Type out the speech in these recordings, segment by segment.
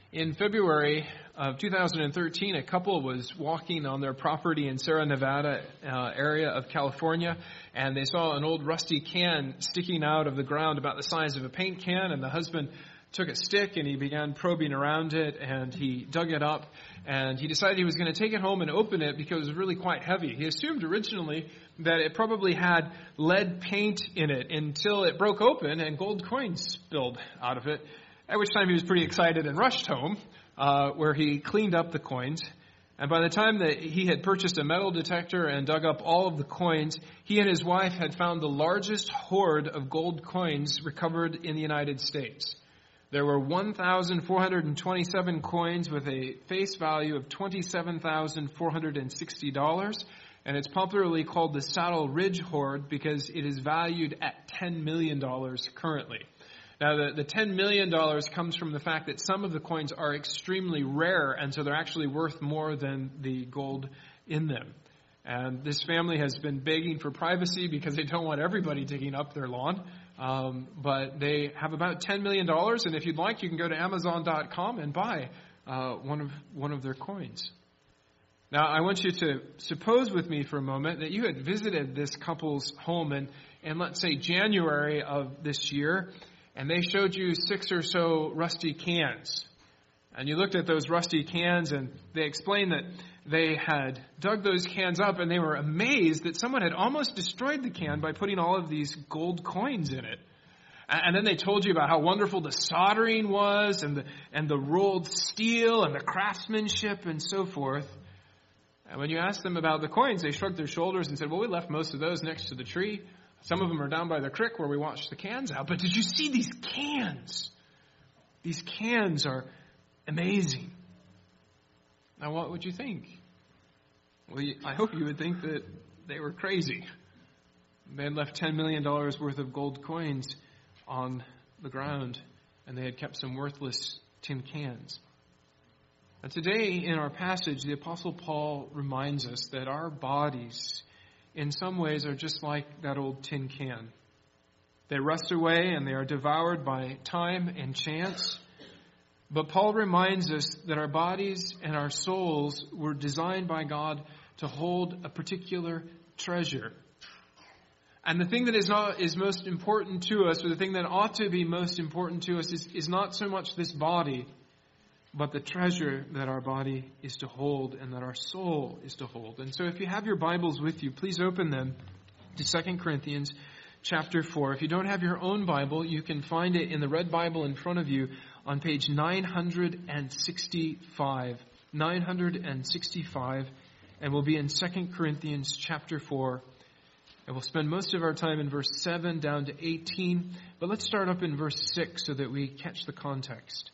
In February of 2013, a couple was walking on their property in Sierra Nevada area of California, and they saw an old rusty can sticking out of the ground about the size of a paint can, and the husband took a stick and he began probing around it, and he dug it up, and he decided he was going to take it home and open it because it was really quite heavy. He assumed originally that it probably had lead paint in it until it broke open and gold coins spilled out of it. At which time he was pretty excited and rushed home, where he cleaned up the coins. And by the time that he had purchased a metal detector and dug up all of the coins, he and his wife had found the largest hoard of gold coins recovered in the United States. There were 1,427 coins with a face value of $27,460, and it's popularly called the Saddle Ridge Hoard because it is valued at $10 million currently. Now, the $10 million comes from the fact that some of the coins are extremely rare, and so they're actually worth more than the gold in them. And this family has been begging for privacy because they don't want everybody digging up their lawn. But they have about $10 million, and if you'd like, you can go to Amazon.com and buy one of their coins. Now, I want you to suppose with me for a moment that you had visited this couple's home in let's say, January of this year, and they showed you 6 or so rusty cans. And you looked at those rusty cans, and they explained that they had dug those cans up, and they were amazed that someone had almost destroyed the can by putting all of these gold coins in it. And then they told you about how wonderful the soldering was, and the rolled steel, and the craftsmanship, and so forth. And when you asked them about the coins, they shrugged their shoulders and said, well, we left most of those next to the tree. Some of them are down by the creek where we washed the cans out. But did you see these cans? These cans are amazing. Now, what would you think? Well, I hope you would think that they were crazy. They had left $10 million worth of gold coins on the ground, and they had kept some worthless tin cans. And today, in our passage, the Apostle Paul reminds us that our bodies, in some ways, are just like that old tin can. They rust away and they are devoured by time and chance. But Paul reminds us that our bodies and our souls were designed by God to hold a particular treasure. And the thing that is most important to us, or the thing that ought to be most important to us, is not so much this body, but the treasure that our body is to hold and that our soul is to hold. And so if you have your Bibles with you, please open them to 2 Corinthians chapter 4. If you don't have your own Bible, you can find it in the red Bible in front of you on page 965. 965, and we'll be in 2 Corinthians chapter 4. And we'll spend most of our time in verse 7 down to 18. But let's start up in verse 6 so that we catch the context.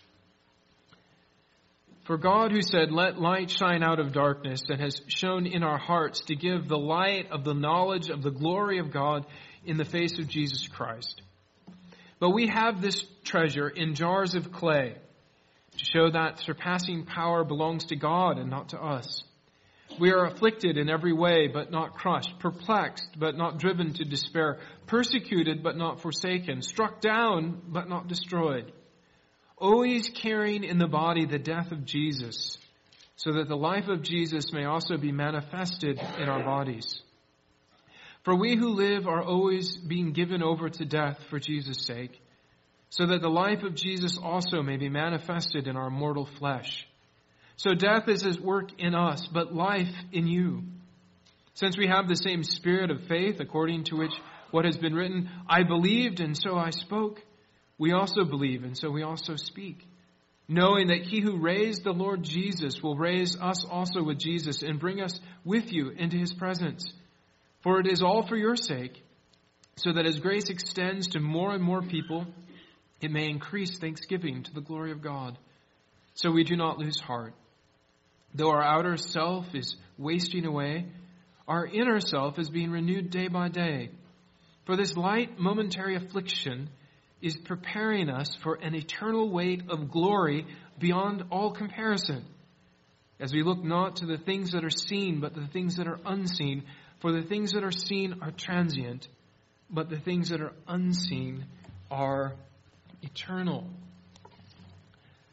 For God, who said, let light shine out of darkness, and has shone in our hearts to give the light of the knowledge of the glory of God in the face of Jesus Christ. But we have this treasure in jars of clay to show that surpassing power belongs to God and not to us. We are afflicted in every way, but not crushed, perplexed, but not driven to despair, persecuted, but not forsaken, struck down, but not destroyed. Always carrying in the body the death of Jesus, so that the life of Jesus may also be manifested in our bodies. For we who live are always being given over to death for Jesus' sake, so that the life of Jesus also may be manifested in our mortal flesh. So death is at work in us, but life in you. Since we have the same spirit of faith, according to which what has been written, I believed and so I spoke. We also believe, and so we also speak, knowing that he who raised the Lord Jesus will raise us also with Jesus and bring us with you into his presence. For it is all for your sake, so that as grace extends to more and more people, it may increase thanksgiving to the glory of God. So we do not lose heart. Though our outer self is wasting away, our inner self is being renewed day by day. For this light momentary affliction is preparing us for an eternal weight of glory beyond all comparison, as we look not to the things that are seen, but the things that are unseen. For the things that are seen are transient, but the things that are unseen are eternal.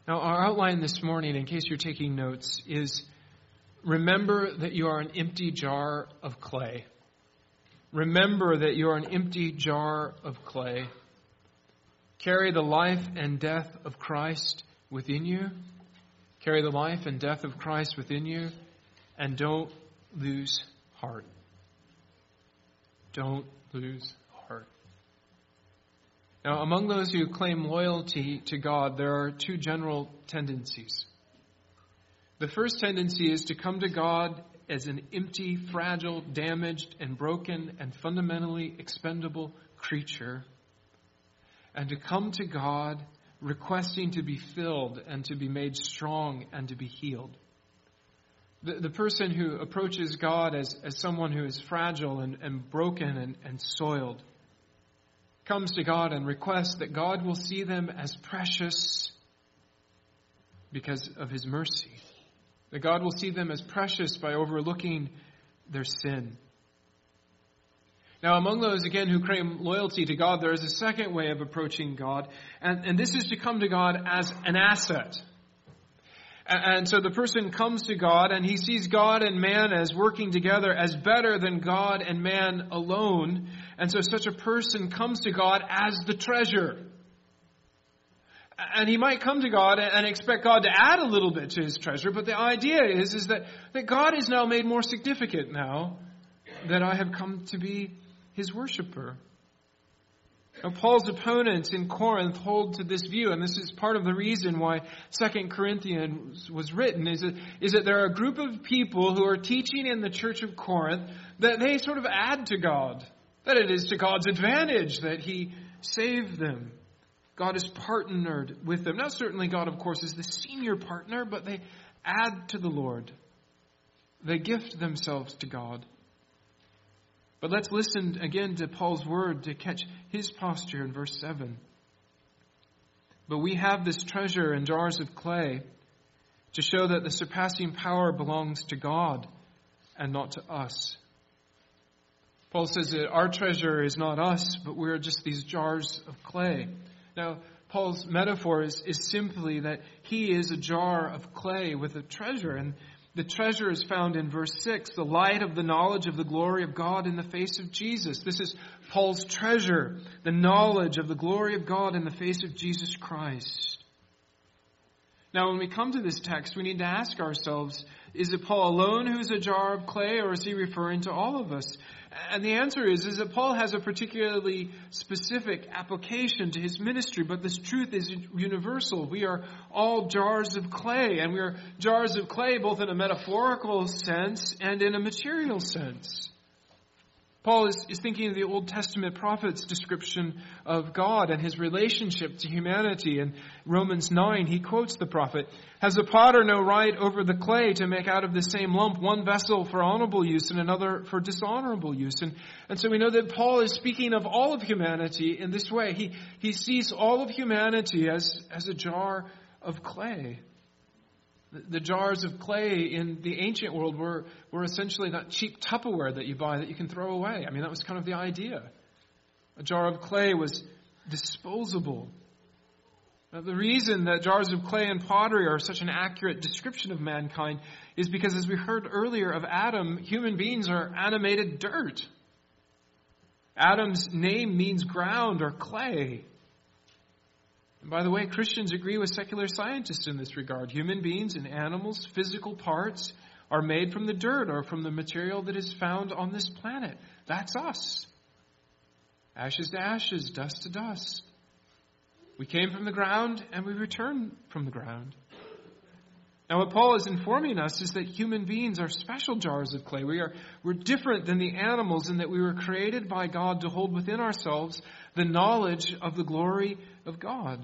Now, our outline this morning, in case you're taking notes, is remember that you are an empty jar of clay. Remember that you are an empty jar of clay. Carry the life and death of Christ within you. Carry the life and death of Christ within you. And don't lose heart. Don't lose heart. Now, among those who claim loyalty to God, there are two general tendencies. The first tendency is to come to God as an empty, fragile, damaged, and broken, and fundamentally expendable creature, and to come to God requesting to be filled and to be made strong and to be healed. The person who approaches God as someone who is fragile and broken and soiled comes to God and requests that God will see them as precious because of His mercy. That God will see them as precious by overlooking their sin. Now, among those, again, who claim loyalty to God, there is a second way of approaching God, and this is to come to God as an asset. And so the person comes to God, and he sees God and man as working together as better than God and man alone. And so such a person comes to God as the treasure. And he might come to God and expect God to add a little bit to his treasure, but the idea is that God is now made more significant now that I have come to be His worshiper. Now, Paul's opponents in Corinth hold to this view, and this is part of the reason why 2 Corinthians was written, is that there are a group of people who are teaching in the church of Corinth that they sort of add to God, that it is to God's advantage that He saved them. God is partnered with them. Now, certainly God, of course, is the senior partner, but they add to the Lord. They gift themselves to God. But let's listen again to Paul's word to catch his posture in verse 7. But we have this treasure in jars of clay to show that the surpassing power belongs to God and not to us. Paul says that our treasure is not us, but we're just these jars of clay. Now, Paul's metaphor is simply that he is a jar of clay with a treasure, and the treasure is found in verse 6, the light of the knowledge of the glory of God in the face of Jesus. This is Paul's treasure, the knowledge of the glory of God in the face of Jesus Christ. Now, when we come to this text, we need to ask ourselves, is it Paul alone who's a jar of clay, or is he referring to all of us? And the answer is that Paul has a particularly specific application to his ministry, but this truth is universal. We are all jars of clay, and we are jars of clay both in a metaphorical sense and in a material sense. Paul is thinking of the Old Testament prophet's description of God and His relationship to humanity. In Romans 9, he quotes the prophet, "Has the potter no right over the clay to make out of the same lump one vessel for honorable use and another for dishonorable use?" And so we know that Paul is speaking of all of humanity in this way. He sees all of humanity as a jar of clay. The jars of clay in the ancient world were essentially that cheap Tupperware that you buy that you can throw away. I mean, that was kind of the idea. A jar of clay was disposable. Now, the reason that jars of clay and pottery are such an accurate description of mankind is because, as we heard earlier of Adam, human beings are animated dirt. Adam's name means ground or clay. And by the way, Christians agree with secular scientists in this regard. Human beings and animals' physical parts are made from the dirt or from the material that is found on this planet. That's us. Ashes to ashes, dust to dust. We came from the ground and we return from the ground. Now, what Paul is informing us is that human beings are special jars of clay. We're different than the animals in that we were created by God to hold within ourselves the knowledge of the glory of God.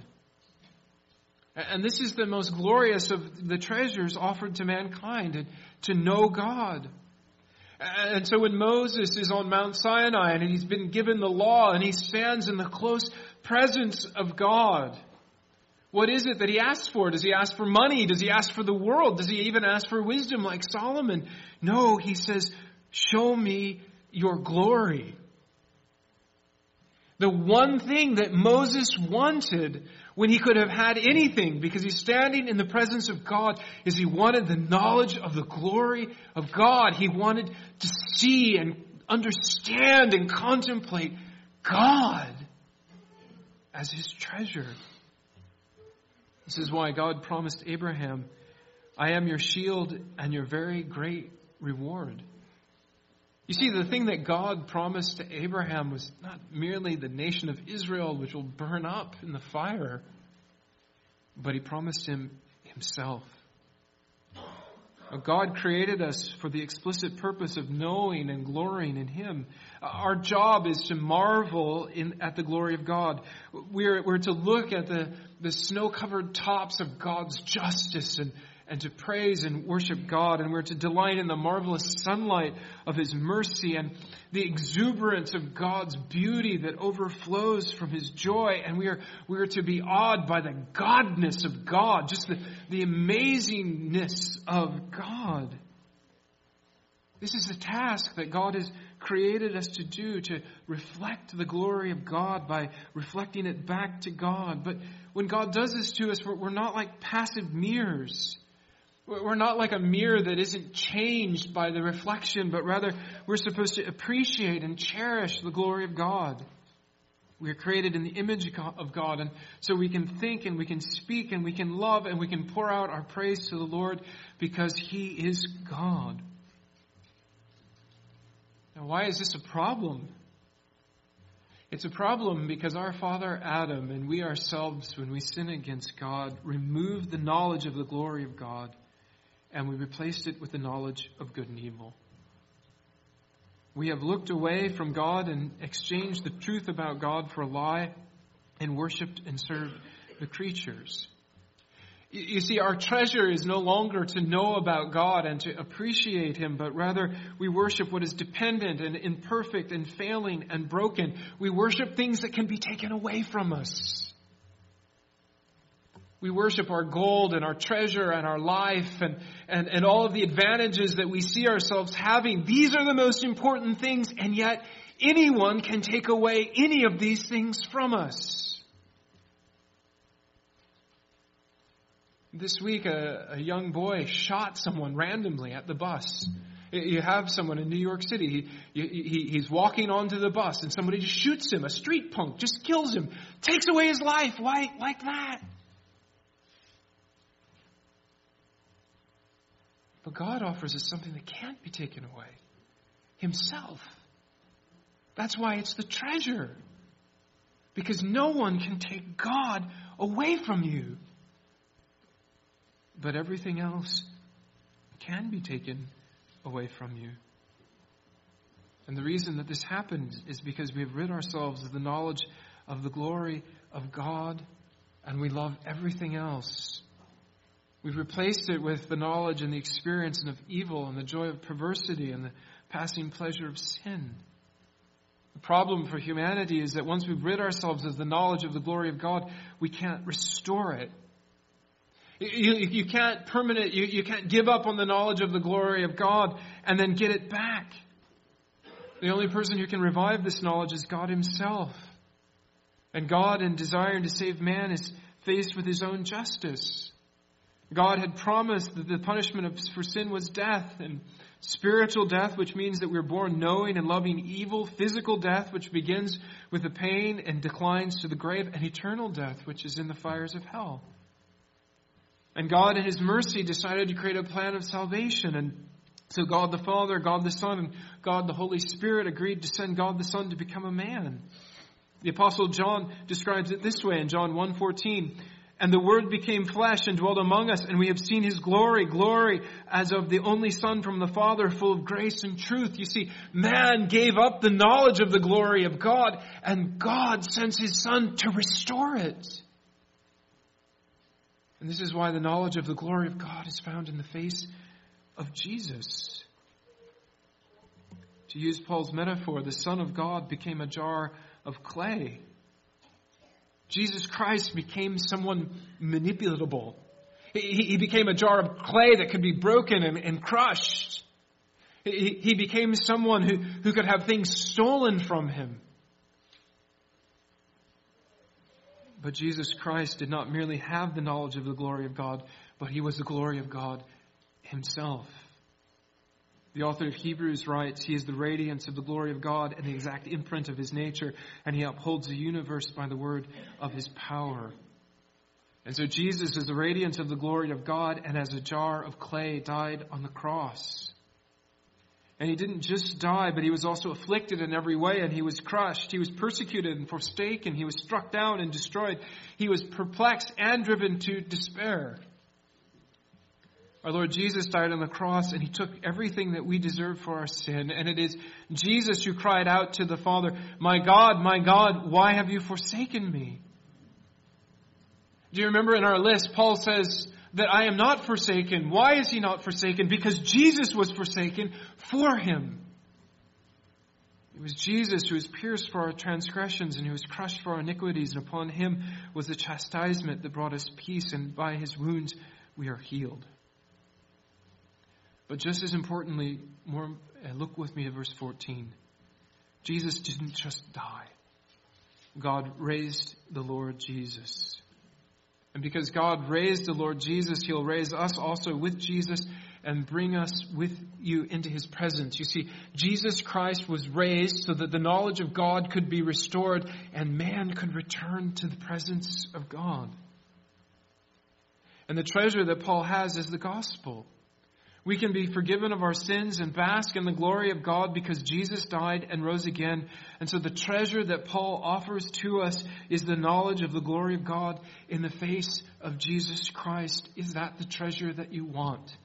And this is the most glorious of the treasures offered to mankind, to know God. And so when Moses is on Mount Sinai and he's been given the law and he stands in the close presence of God, what is it that he asks for? Does he ask for money? Does he ask for the world? Does he even ask for wisdom like Solomon? No, he says, "Show me your glory." The one thing that Moses wanted when he could have had anything, because he's standing in the presence of God, is he wanted the knowledge of the glory of God. He wanted to see and understand and contemplate God as his treasure. This is why God promised Abraham, I am your shield and your very great reward. You see, the thing that God promised to Abraham was not merely the nation of Israel, which will burn up in the fire, but he promised him himself. God created us for the explicit purpose of knowing and glorying in him. Our job is to marvel at the glory of God. We're to look at the snow-covered tops of God's justice and to praise and worship God. And we're to delight in the marvelous sunlight of his mercy and the exuberance of God's beauty that overflows from his joy. And we are to be awed by the godness of God, just the amazingness of God. This is the task that God has created us to do, to reflect the glory of God by reflecting it back to God. But when God does this to us, we're not like passive mirrors. We're not like a mirror that isn't changed by the reflection, but rather we're supposed to appreciate and cherish the glory of God. We are created in the image of God, and so we can think and we can speak and we can love and we can pour out our praise to the Lord because he is God. Now, why is this a problem? It's a problem because our father Adam and we ourselves, when we sin against God, removed the knowledge of the glory of God, and we replaced it with the knowledge of good and evil. We have looked away from God and exchanged the truth about God for a lie and worshipped and served the creatures. You see, our treasure is no longer to know about God and to appreciate him, but rather we worship what is dependent and imperfect and failing and broken. We worship things that can be taken away from us. We worship our gold and our treasure and our life and all of the advantages that we see ourselves having. These are the most important things, and yet anyone can take away any of these things from us. This week, a young boy shot someone randomly at the bus. You have someone in New York City, he's walking onto the bus and somebody just shoots him, a street punk, just kills him, takes away his life. Why like that? But God offers us something that can't be taken away. Himself. That's why it's the treasure. Because no one can take God away from you. But everything else can be taken away from you. And the reason that this happens is because we have rid ourselves of the knowledge of the glory of God, and we love everything else. We've replaced it with the knowledge and the experience of evil and the joy of perversity and the passing pleasure of sin. The problem for humanity is that once we've rid ourselves of the knowledge of the glory of God, we can't restore it. You can't you can't give up on the knowledge of the glory of God and then get it back. The only person who can revive this knowledge is God himself. And God, in desiring to save man, is faced with his own justice. God had promised that the punishment for sin was death, and spiritual death, which means that we're born knowing and loving evil, physical death, which begins with the pain and declines to the grave, and eternal death, which is in the fires of hell. And God, in his mercy, decided to create a plan of salvation, and so God the Father, God the Son, and God the Holy Spirit agreed to send God the Son to become a man. The Apostle John describes it this way in John 1:14. And the Word became flesh and dwelt among us, and we have seen his glory, glory as of the only Son from the Father, full of grace and truth. You see, man gave up the knowledge of the glory of God, and God sends his Son to restore it. And this is why the knowledge of the glory of God is found in the face of Jesus. To use Paul's metaphor, the Son of God became a jar of clay. Jesus Christ became someone manipulatable. He became a jar of clay that could be broken and crushed. He became someone who could have things stolen from him. But Jesus Christ did not merely have the knowledge of the glory of God, but he was the glory of God himself. The author of Hebrews writes, he is the radiance of the glory of God and the exact imprint of his nature, and he upholds the universe by the word of his power. And so Jesus is the radiance of the glory of God, and as a jar of clay died on the cross. And he didn't just die, but he was also afflicted in every way, and he was crushed. He was persecuted and forsaken. He was struck down and destroyed. He was perplexed and driven to despair. Our Lord Jesus died on the cross, and he took everything that we deserve for our sin. And it is Jesus who cried out to the Father, my God, why have you forsaken me? Do you remember in our list, Paul says that I am not forsaken. Why is he not forsaken? Because Jesus was forsaken for him. It was Jesus who was pierced for our transgressions and who was crushed for our iniquities. And upon him was the chastisement that brought us peace. And by his wounds we are healed. But just as importantly, look with me at verse 14. Jesus didn't just die. God raised the Lord Jesus. And because God raised the Lord Jesus, he'll raise us also with Jesus and bring us with you into his presence. You see, Jesus Christ was raised so that the knowledge of God could be restored and man could return to the presence of God. And the treasure that Paul has is the gospel. We can be forgiven of our sins and bask in the glory of God because Jesus died and rose again. And so the treasure that Paul offers to us is the knowledge of the glory of God in the face of Jesus Christ. Is that the treasure that you want?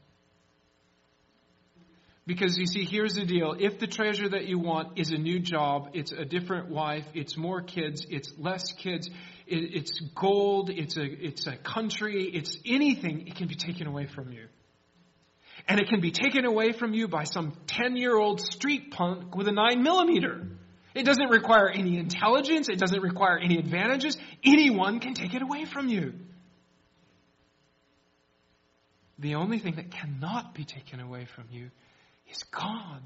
Because you see, here's the deal. If the treasure that you want is a new job, it's a different wife, it's more kids, it's less kids, it's gold, it's a country, it's anything, it can be taken away from you. And it can be taken away from you by some 10-year-old street punk with a 9mm. It doesn't require any intelligence. It doesn't require any advantages. Anyone can take it away from you. The only thing that cannot be taken away from you is God.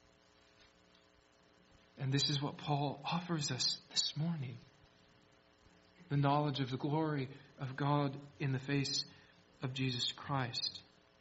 And this is what Paul offers us this morning. The knowledge of the glory of God in the face of Jesus Christ.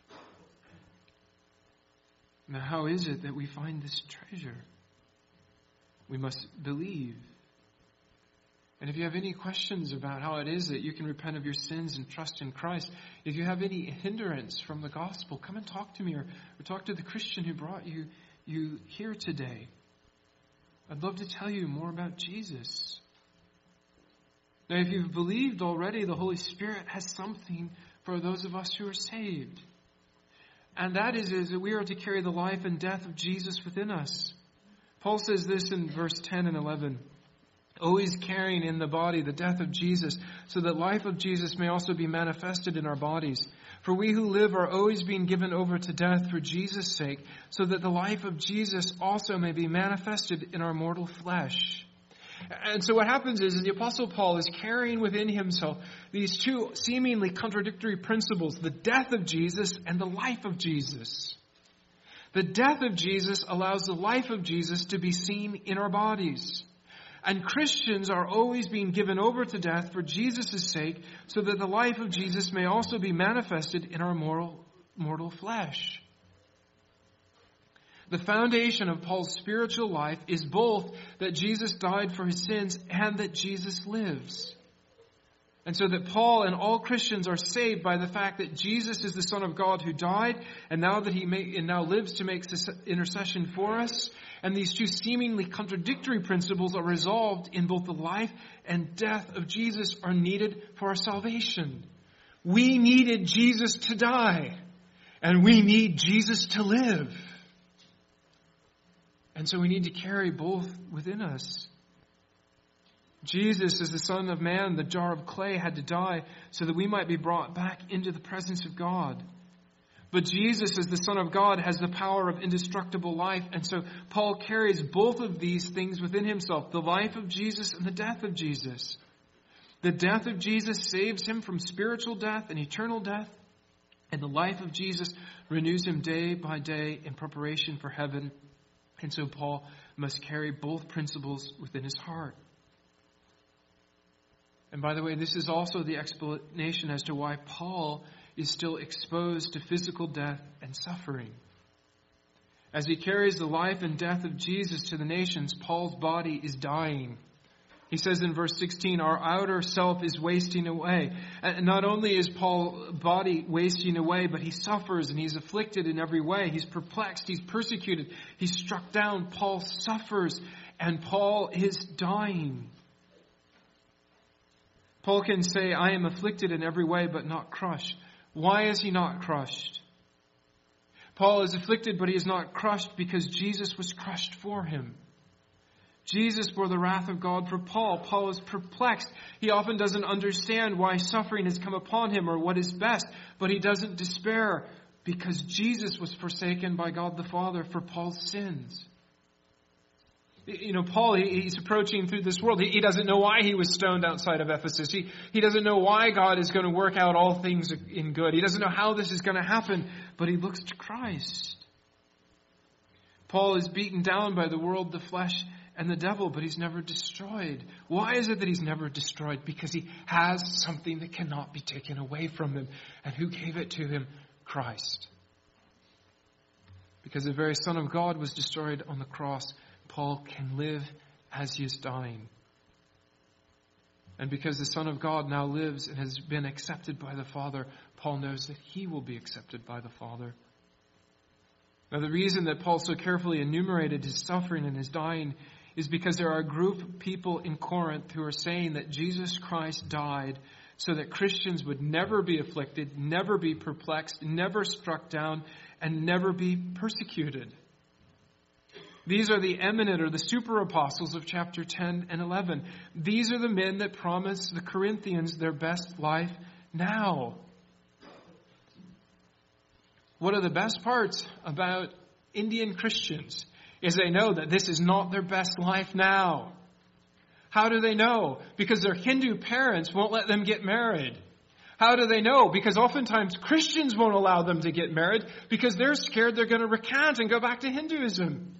Now, how is it that we find this treasure? We must believe. And if you have any questions about how it is that you can repent of your sins and trust in Christ, if you have any hindrance from the gospel, come and talk to me or talk to the Christian who brought you here today. I'd love to tell you more about Jesus. Now, if you've believed already, the Holy Spirit has something for those of us who are saved. And that is that we are to carry the life and death of Jesus within us. Paul says this in verse 10 and 11. Always carrying in the body the death of Jesus, so that life of Jesus may also be manifested in our bodies. For we who live are always being given over to death for Jesus' sake, so that the life of Jesus also may be manifested in our mortal flesh. And so what happens is the Apostle Paul is carrying within himself these two seemingly contradictory principles, the death of Jesus and the life of Jesus. The death of Jesus allows the life of Jesus to be seen in our bodies. And Christians are always being given over to death for Jesus' sake, so that the life of Jesus may also be manifested in our mortal flesh. The foundation of Paul's spiritual life is both that Jesus died for his sins and that Jesus lives. And so that Paul and all Christians are saved by the fact that Jesus is the Son of God who died, and now that he now lives to make intercession for us. And these two seemingly contradictory principles are resolved in both the life and death of Jesus are needed for our salvation. We needed Jesus to die, and we need Jesus to live. And so we need to carry both within us. Jesus, as the Son of Man, the jar of clay, had to die so that we might be brought back into the presence of God. But Jesus, as the Son of God, has the power of indestructible life. And so Paul carries both of these things within himself, the life of Jesus and the death of Jesus. The death of Jesus saves him from spiritual death and eternal death. And the life of Jesus renews him day by day in preparation for heaven. And so Paul must carry both principles within his heart. And by the way, this is also the explanation as to why Paul is still exposed to physical death and suffering. As he carries the life and death of Jesus to the nations, Paul's body is dying. He says in verse 16, our outer self is wasting away. And not only is Paul's body wasting away, but he suffers and he's afflicted in every way. He's perplexed, he's persecuted, he's struck down. Paul suffers and Paul is dying. Paul can say, I am afflicted in every way, but not crushed. Why is he not crushed? Paul is afflicted, but he is not crushed because Jesus was crushed for him. Jesus bore the wrath of God for Paul. Paul is perplexed. He often doesn't understand why suffering has come upon him or what is best, but he doesn't despair because Jesus was forsaken by God the Father for Paul's sins. You know, Paul, he's approaching through this world. He doesn't know why he was stoned outside of Ephesus. He doesn't know why God is going to work out all things in good. He doesn't know how this is going to happen, but he looks to Christ. Paul is beaten down by the world, the flesh, and the devil, but he's never destroyed. Why is it that he's never destroyed? Because he has something that cannot be taken away from him. And who gave it to him? Christ. Because the very Son of God was destroyed on the cross, Paul can live as he is dying. And because the Son of God now lives and has been accepted by the Father, Paul knows that he will be accepted by the Father. Now, the reason that Paul so carefully enumerated his suffering and his dying is because there are a group of people in Corinth who are saying that Jesus Christ died so that Christians would never be afflicted, never be perplexed, never struck down, and never be persecuted. These are the eminent or the super apostles of chapter 10 and 11. These are the men that promise the Corinthians their best life now. One of the best parts about Indian Christians is they know that this is not their best life now. How do they know? Because their Hindu parents won't let them get married. How do they know? Because oftentimes Christians won't allow them to get married because they're scared they're going to recant and go back to Hinduism.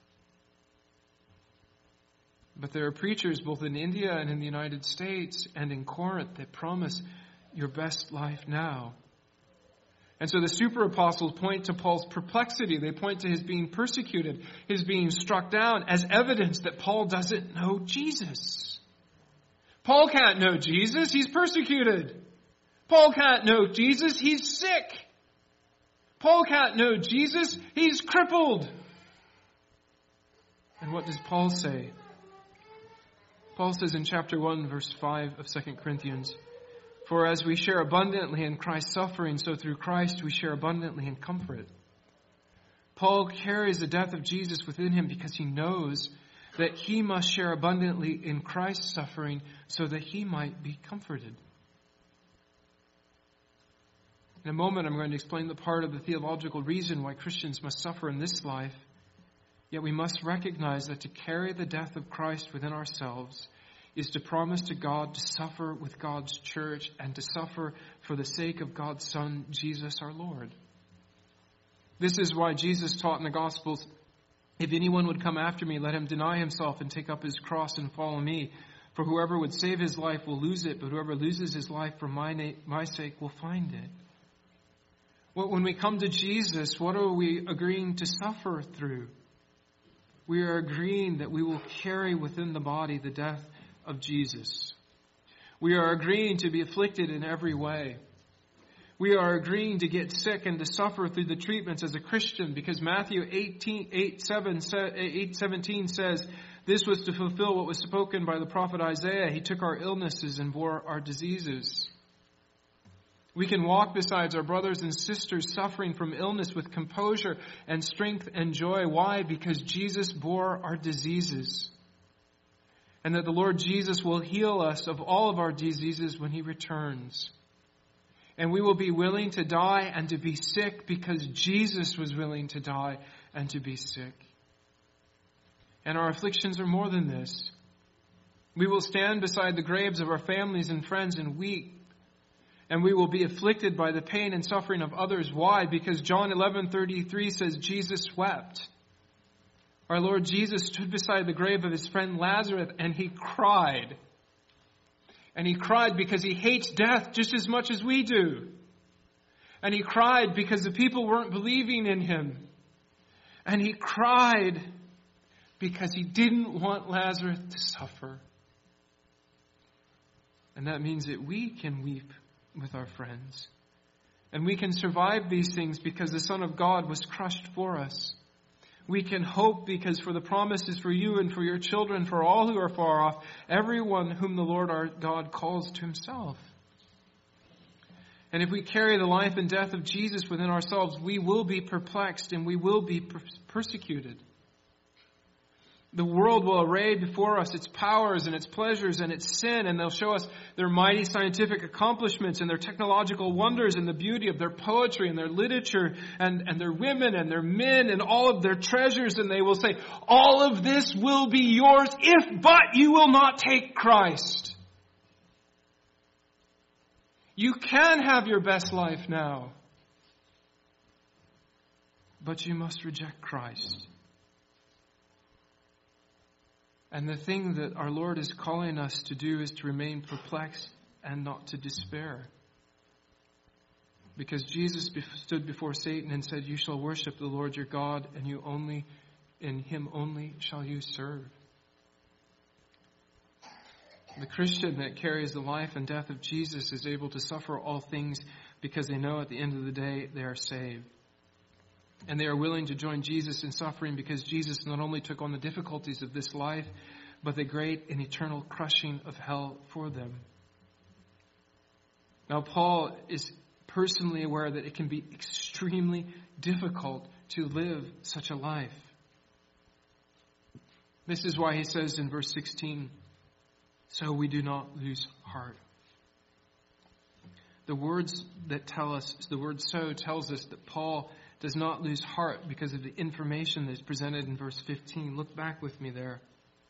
But there are preachers both in India and in the United States and in Corinth that promise your best life now. And so the super apostles point to Paul's perplexity. They point to his being persecuted, his being struck down as evidence that Paul doesn't know Jesus. Paul can't know Jesus. He's persecuted. Paul can't know Jesus. He's sick. Paul can't know Jesus. He's crippled. And what does Paul say? Paul says in chapter 1, verse 5 of 2 Corinthians, for as we share abundantly in Christ's suffering, so through Christ we share abundantly in comfort. Paul carries the death of Jesus within him because he knows that he must share abundantly in Christ's suffering so that he might be comforted. In a moment, I'm going to explain the part of the theological reason why Christians must suffer in this life. Yet we must recognize that to carry the death of Christ within ourselves is to promise to God to suffer with God's church and to suffer for the sake of God's Son, Jesus our Lord. This is why Jesus taught in the Gospels, if anyone would come after me, let him deny himself and take up his cross and follow me. For whoever would save his life will lose it, but whoever loses his life for my sake will find it. Well, when we come to Jesus, what are we agreeing to suffer through? We are agreeing that we will carry within the body the death of Jesus. We are agreeing to be afflicted in every way. We are agreeing to get sick and to suffer through the treatments as a Christian because Matthew 8:17 says, this was to fulfill what was spoken by the prophet Isaiah. He took our illnesses and bore our diseases. We can walk beside our brothers and sisters suffering from illness with composure and strength and joy. Why? Because Jesus bore our diseases. And that the Lord Jesus will heal us of all of our diseases when he returns. And we will be willing to die and to be sick because Jesus was willing to die and to be sick. And our afflictions are more than this. We will stand beside the graves of our families and friends and weep. And we will be afflicted by the pain and suffering of others. Why? Because John 11:33 says Jesus wept. Our Lord Jesus stood beside the grave of his friend Lazarus and he cried. And he cried because he hates death just as much as we do. And he cried because the people weren't believing in him. And he cried because he didn't want Lazarus to suffer. And that means that we can weep with our friends. And we can survive these things because the Son of God was crushed for us. We can hope because for the promise is for you and for your children, for all who are far off, everyone whom the Lord our God calls to himself. And if we carry the life and death of Jesus within ourselves, we will be perplexed and we will be persecuted. The world will array before us its powers and its pleasures and its sin, and they'll show us their mighty scientific accomplishments and their technological wonders and the beauty of their poetry and their literature and their women and their men and all of their treasures. And they will say, all of this will be yours but you will not take Christ. You can have your best life now, but you must reject Christ. And the thing that our Lord is calling us to do is to remain perplexed and not to despair. Because Jesus stood before Satan and said, you shall worship the Lord your God, and in him only shall you serve. The Christian that carries the life and death of Jesus is able to suffer all things because they know at the end of the day they are saved. And they are willing to join Jesus in suffering because Jesus not only took on the difficulties of this life, but the great and eternal crushing of hell for them. Now, Paul is personally aware that it can be extremely difficult to live such a life. This is why he says in verse 16, so we do not lose heart. The words that tell us, the word so tells us that Paul does not lose heart because of the information that is presented in verse 15. Look back with me there.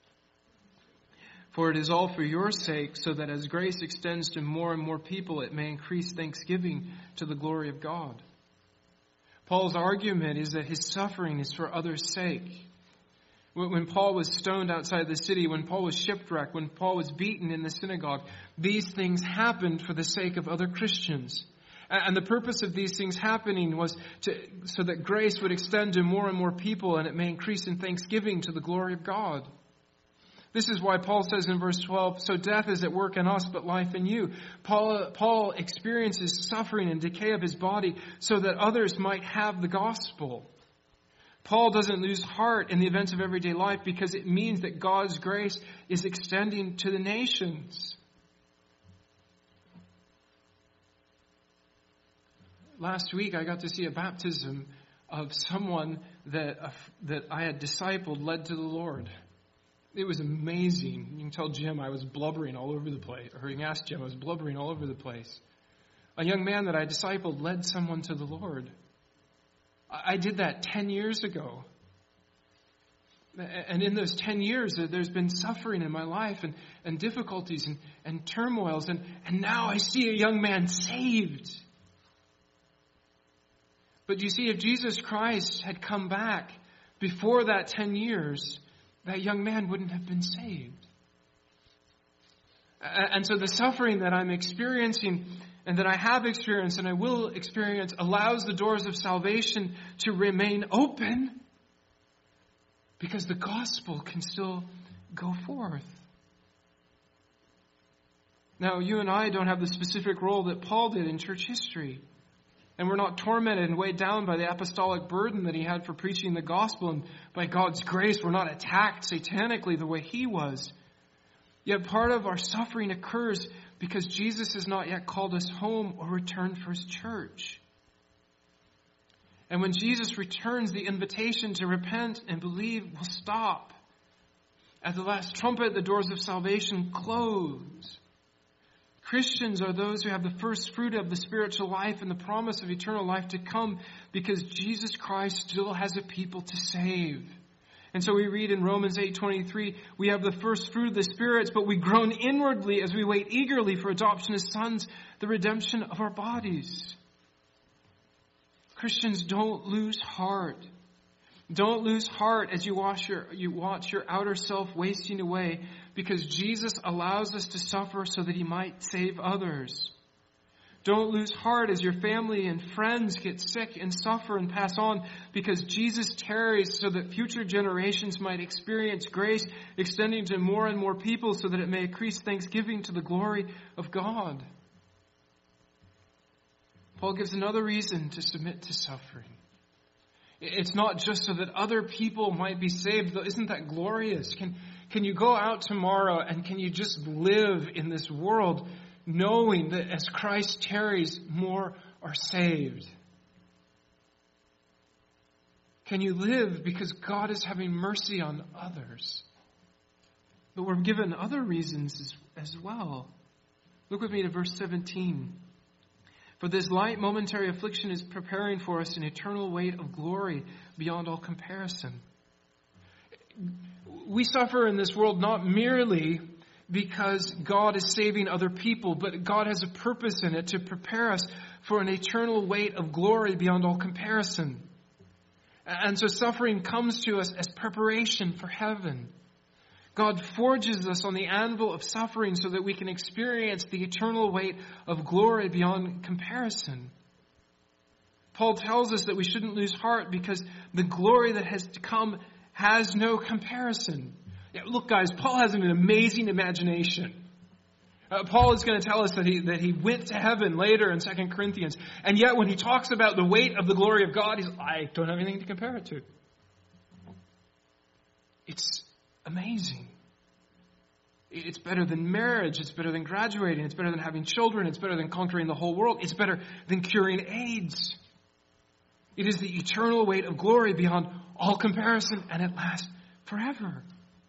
For it is all for your sake, so that as grace extends to more and more people, it may increase thanksgiving to the glory of God. Paul's argument is that his suffering is for others' sake. When Paul was stoned outside the city, when Paul was shipwrecked, when Paul was beaten in the synagogue, these things happened for the sake of other Christians. And the purpose of these things happening was so that grace would extend to more and more people and it may increase in thanksgiving to the glory of God. This is why Paul says in verse 12, so death is at work in us, but life in you. Paul experiences suffering and decay of his body so that others might have the gospel. Paul doesn't lose heart in the events of everyday life because it means that God's grace is extending to the nations. Last week, I got to see a baptism of someone that I had discipled, led to the Lord. It was amazing. You can tell Jim I was blubbering all over the place. Or you can ask Jim, I was blubbering all over the place. A young man that I discipled led someone to the Lord. I did that 10 years ago. And in those 10 years, there's been suffering in my life and difficulties and turmoils. And now I see a young man saved. But you see, if Jesus Christ had come back before that 10 years, that young man wouldn't have been saved. And so the suffering that I'm experiencing and that I have experienced and I will experience allows the doors of salvation to remain open because the gospel can still go forth. Now, you and I don't have the specific role that Paul did in church history. And we're not tormented and weighed down by the apostolic burden that he had for preaching the gospel. And by God's grace, we're not attacked satanically the way he was. Yet part of our suffering occurs because Jesus has not yet called us home or returned for his church. And when Jesus returns, the invitation to repent and believe will stop. At the last trumpet, the doors of salvation close. Christians are those who have the first fruit of the spiritual life and the promise of eternal life to come because Jesus Christ still has a people to save. And so we read in Romans 8:23, we have the first fruit of the spirits, but we groan inwardly as we wait eagerly for adoption as sons, the redemption of our bodies. Christians don't lose heart. Don't lose heart as you watch your outer self wasting away, because Jesus allows us to suffer so that he might save others. Don't lose heart as your family and friends get sick and suffer and pass on, because Jesus tarries so that future generations might experience grace extending to more and more people, so that it may increase thanksgiving to the glory of God. Paul gives another reason to submit to suffering. It's not just so that other people might be saved, though. Isn't that glorious? Can you go out tomorrow and can you just live in this world knowing that as Christ tarries, more are saved? Can you live because God is having mercy on others? But we're given other reasons as well. Look with me to verse 17. For this light momentary affliction is preparing for us an eternal weight of glory beyond all comparison. We suffer in this world not merely because God is saving other people, but God has a purpose in it to prepare us for an eternal weight of glory beyond all comparison. And so suffering comes to us as preparation for heaven. God forges us on the anvil of suffering so that we can experience the eternal weight of glory beyond comparison. Paul tells us that we shouldn't lose heart because the glory that has to come has no comparison. Yeah, look, guys, Paul has an amazing imagination. Paul is going to tell us that he went to heaven later in 2 Corinthians. And yet when he talks about the weight of the glory of God, I don't have anything to compare it to. It's amazing. It's better than marriage. It's better than graduating. It's better than having children. It's better than conquering the whole world. It's better than curing AIDS. It is the eternal weight of glory beyond all comparison, and it lasts forever.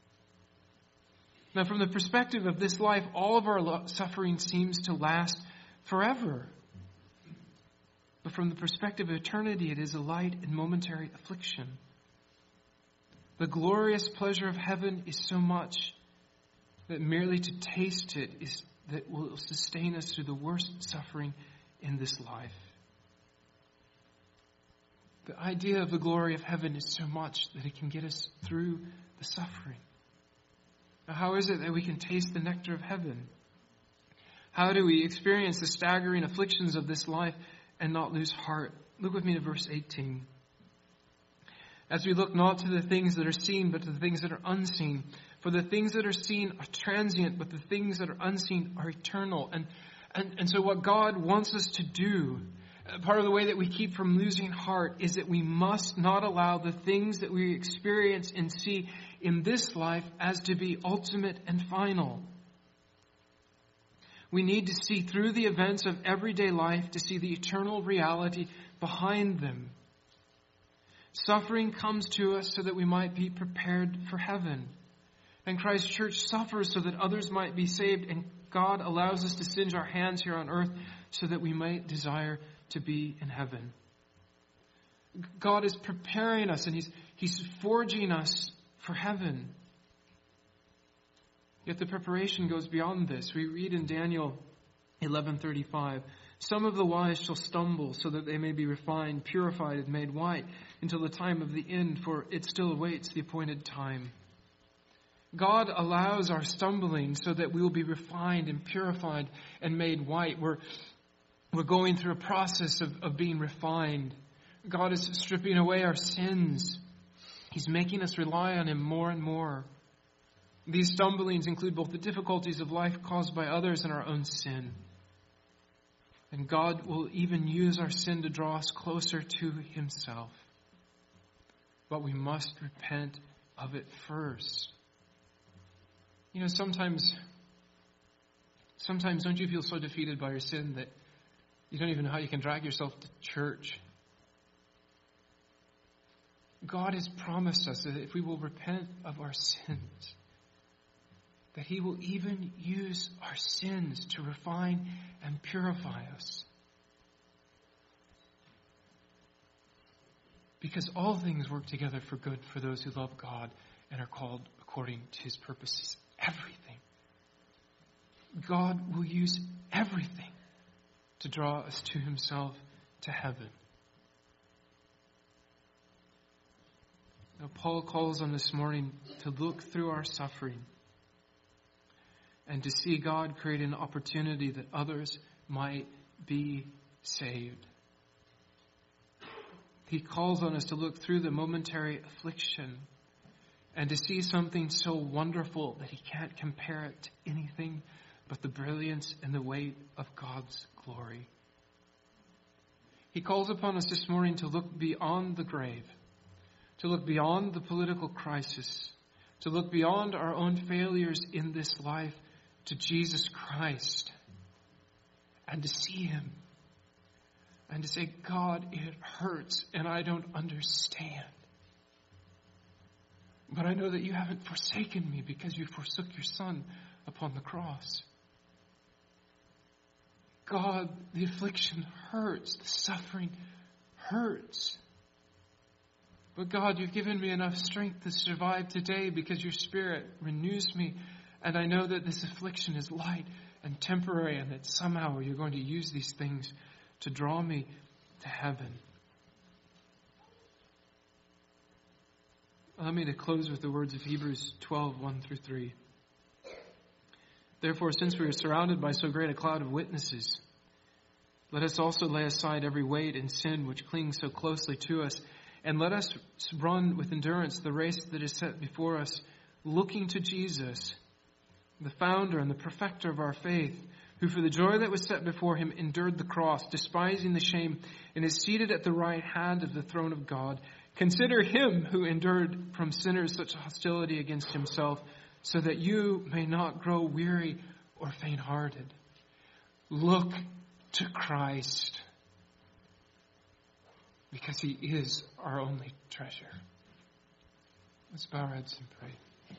Now, from the perspective of this life, all of our suffering seems to last forever. But from the perspective of eternity, it is a light and momentary affliction. The glorious pleasure of heaven is so much that merely to taste it is that will sustain us through the worst suffering in this life. The idea of the glory of heaven is so much that it can get us through the suffering. Now, how is it that we can taste the nectar of heaven? How do we experience the staggering afflictions of this life and not lose heart? Look with me to verse 18. As we look not to the things that are seen, but to the things that are unseen. For the things that are seen are transient, but the things that are unseen are eternal. And so what God wants us to do, part of the way that we keep from losing heart, is that we must not allow the things that we experience and see in this life as to be ultimate and final. We need to see through the events of everyday life to see the eternal reality behind them. Suffering comes to us so that we might be prepared for heaven. And Christ's church suffers so that others might be saved. And God allows us to singe our hands here on earth so that we might desire to be in heaven. God is preparing us and He's forging us for heaven. Yet the preparation goes beyond this. We read in Daniel 11:35, some of the wise shall stumble so that they may be refined, purified, and made white until the time of the end, for it still awaits the appointed time. God allows our stumbling so that we will be refined and purified and made white. We're going through a process of being refined. God is stripping away our sins. He's making us rely on Him more and more. These stumblings include both the difficulties of life caused by others and our own sin. And God will even use our sin to draw us closer to Himself. But we must repent of it first. You know, sometimes don't you feel so defeated by your sin that you don't even know how you can drag yourself to church? God has promised us that if we will repent of our sins, that He will even use our sins to refine and purify us. Because all things work together for good for those who love God and are called according to His purposes. Everything. God will use everything to draw us to Himself, to heaven. Now, Paul calls on this morning to look through our suffering and to see God create an opportunity that others might be saved. He calls on us to look through the momentary affliction and to see something so wonderful that he can't compare it to anything but the brilliance and the weight of God's glory. He calls upon us this morning to look beyond the grave, to look beyond the political crisis, to look beyond our own failures in this life to Jesus Christ and to see him and to say, God, it hurts and I don't understand. But I know that you haven't forsaken me because you forsook your Son upon the cross. God, the affliction hurts. The suffering hurts. But God, you've given me enough strength to survive today because your Spirit renews me. And I know that this affliction is light and temporary and that somehow you're going to use these things to draw me to heaven. Allow me to close with the words of Hebrews 12, 1 through 3. Therefore, since we are surrounded by so great a cloud of witnesses, let us also lay aside every weight and sin which clings so closely to us, and let us run with endurance the race that is set before us, looking to Jesus, the founder and the perfecter of our faith, who for the joy that was set before him endured the cross, despising the shame, and is seated at the right hand of the throne of God. Consider him who endured from sinners such hostility against himself, so that you may not grow weary or faint-hearted. Look to Christ, because he is our only treasure. Let's bow our heads and pray.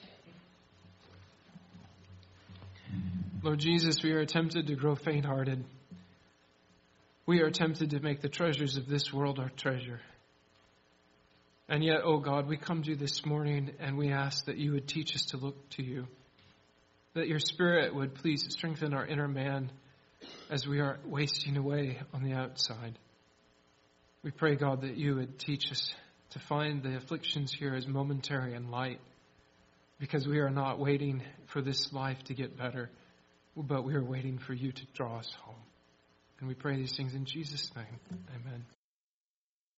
Lord Jesus, we are tempted to grow faint-hearted. We are tempted to make the treasures of this world our treasure. And yet, oh God, we come to you this morning and we ask that you would teach us to look to you. That your Spirit would please strengthen our inner man as we are wasting away on the outside. We pray, God, that you would teach us to find the afflictions here as momentary and light, because we are not waiting for this life to get better, but we are waiting for you to draw us home. And we pray these things in Jesus' name. Amen.